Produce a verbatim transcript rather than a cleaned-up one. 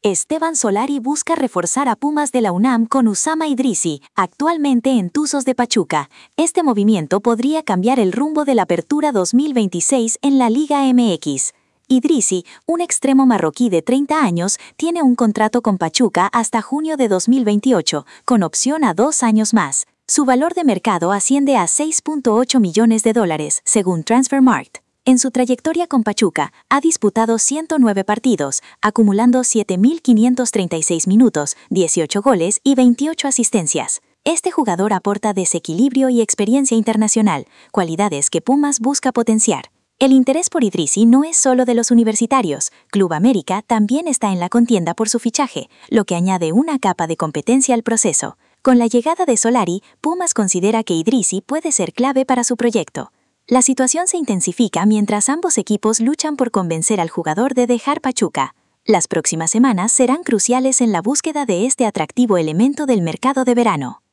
Esteban Solari busca reforzar a Pumas de la UNAM con Usama Idrisi, actualmente en Tuzos de Pachuca. Este movimiento podría cambiar el rumbo de la Apertura dos mil veintiséis en la Liga M X. Idrisi, un extremo marroquí de treinta años, tiene un contrato con Pachuca hasta junio de dos mil veintiocho, con opción a dos años más. Su valor de mercado asciende a seis punto ocho millones de dólares, según Transfermarkt. En su trayectoria con Pachuca, ha disputado ciento nueve partidos, acumulando siete mil quinientos treinta y seis minutos, dieciocho goles y veintiocho asistencias. Este jugador aporta desequilibrio y experiencia internacional, cualidades que Pumas busca potenciar. El interés por Idrisi no es solo de los universitarios. Club América también está en la contienda por su fichaje, lo que añade una capa de competencia al proceso. Con la llegada de Solari, Pumas considera que Idrisi puede ser clave para su proyecto. La situación se intensifica mientras ambos equipos luchan por convencer al jugador de dejar Pachuca. Las próximas semanas serán cruciales en la búsqueda de este atractivo elemento del mercado de verano.